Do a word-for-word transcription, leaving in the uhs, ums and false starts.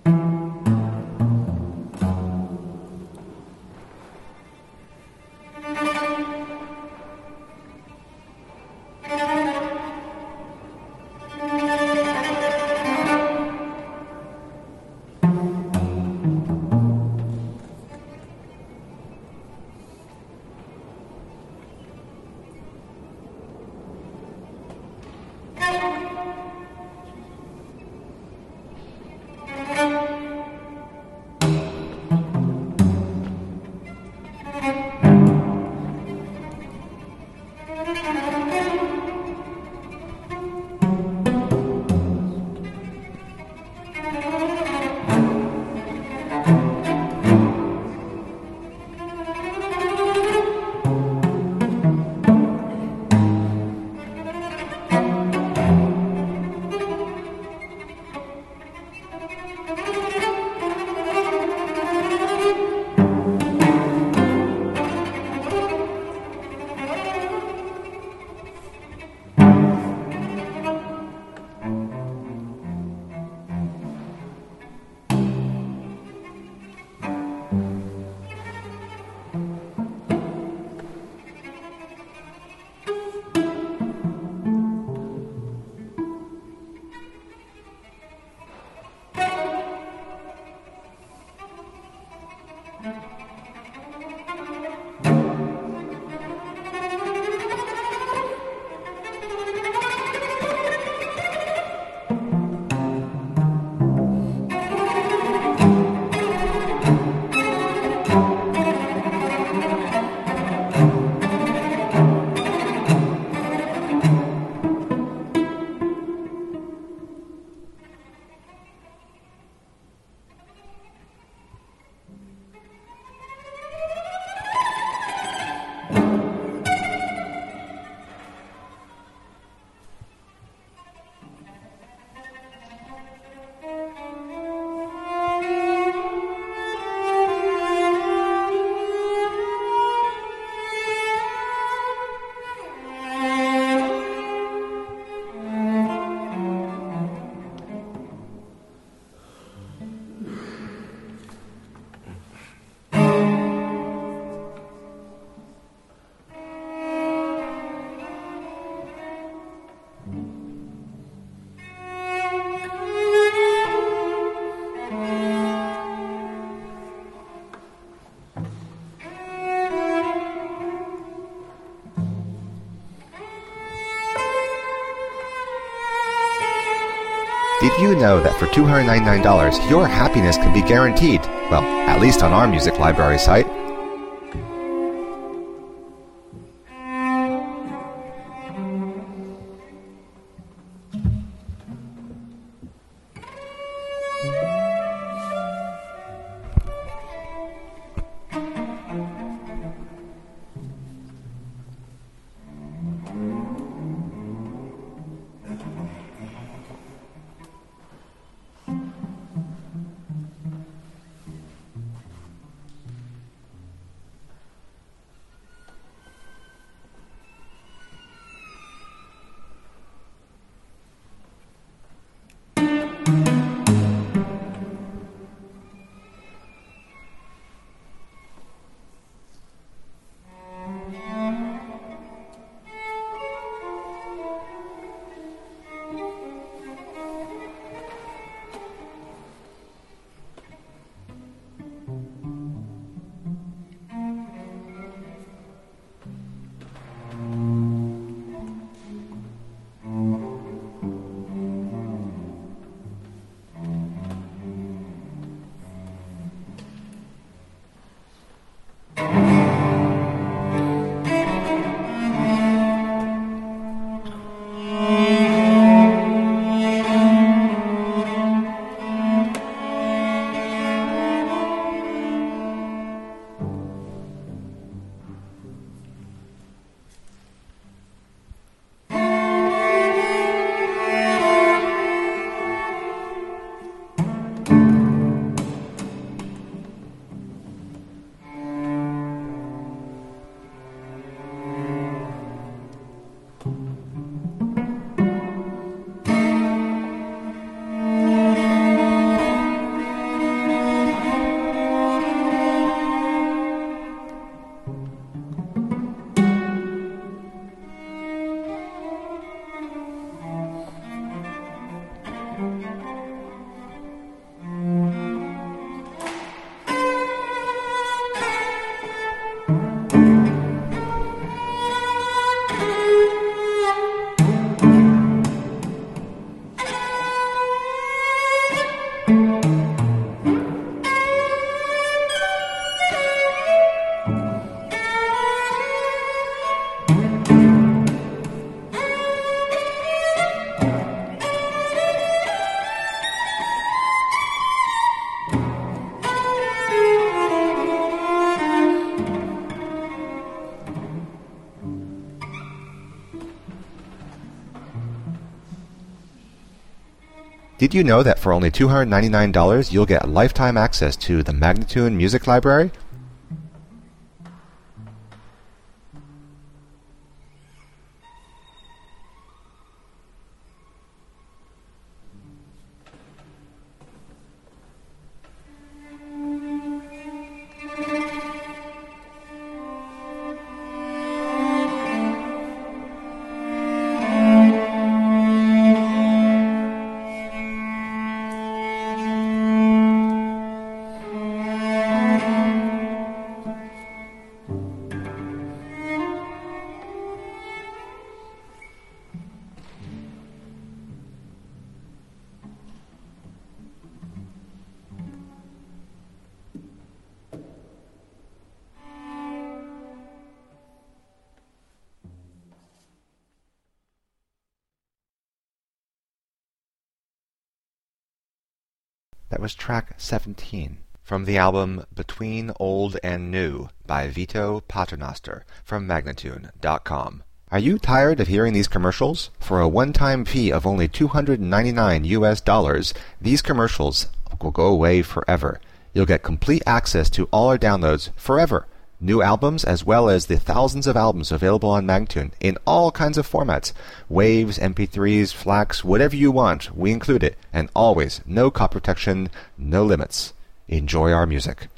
Did you know that for two hundred ninety-nine dollars, your happiness can be guaranteed? Well, at least on our music library site. Did you know that for only two hundred ninety-nine dollars you'll get lifetime access to the Magnatune Music Library? That was track seventeen from the album Between Old and New by Vito Paternoster from Magnatune dot com. Are you tired of hearing these commercials? For a one-time fee of only two hundred ninety-nine U S dollars, these commercials will go away forever. You'll get complete access to all our downloads forever. New albums as well as the thousands of albums available on Magnatune in all kinds of formats. Waves, M P threes, FLACs, whatever you want, we include it. And always, no copy protection, no limits. Enjoy our music.